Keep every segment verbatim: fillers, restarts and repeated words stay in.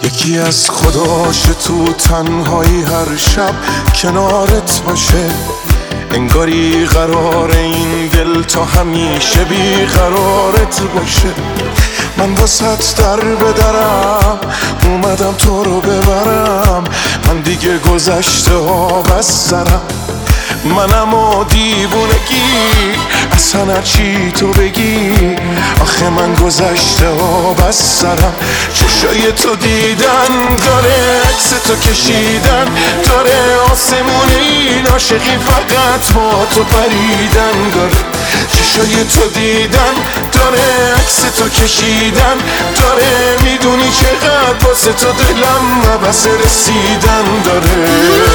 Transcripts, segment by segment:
یکی از خداش تو تنهایی هر شب کنارت باشه، انگاری قرار این دل تا همیشه بی قرارت باشه. من واسط در بدرم اومدم تو رو ببرم، من دیگه گذشته ها بس سرم. منم و دیوونگی اصلا هرچی تو بگی، آخه من گذشته ها بس سرم. چشای تو دیدن داره، عکس تو کشیدن داره، آسمون این عاشقی فقط با تو پریدن داره. چشای تو دیدن داره، عکس تو کشیدن داره، میدونی چقدر واسه تو دلم نبس رسیدن داره.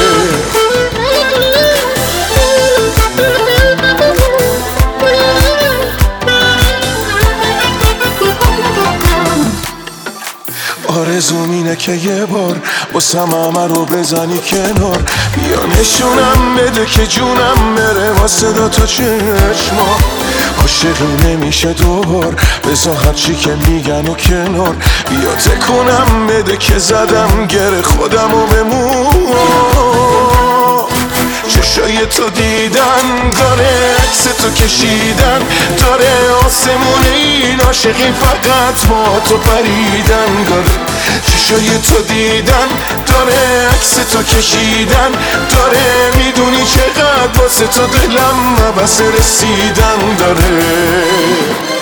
آرزوم اینه که یه بار واسم همه رو بزنی کنار، بیا نشونم بده که جونم بره با صدا تو چشما. عاشقی نمیشه دوبار، بذار هرچی که میگن و کنار، بیا تکونم بده که زدم گره خودم و بمون. چشای تو دیدن داره، عکس تو کشیدن داره، آسمون این عاشقی فقط با تو پریدن داره. چشای تو دیدن داره، عکس تو کشیدن داره، میدونی چقدر واسه تو دلم نبس رسیدن داره.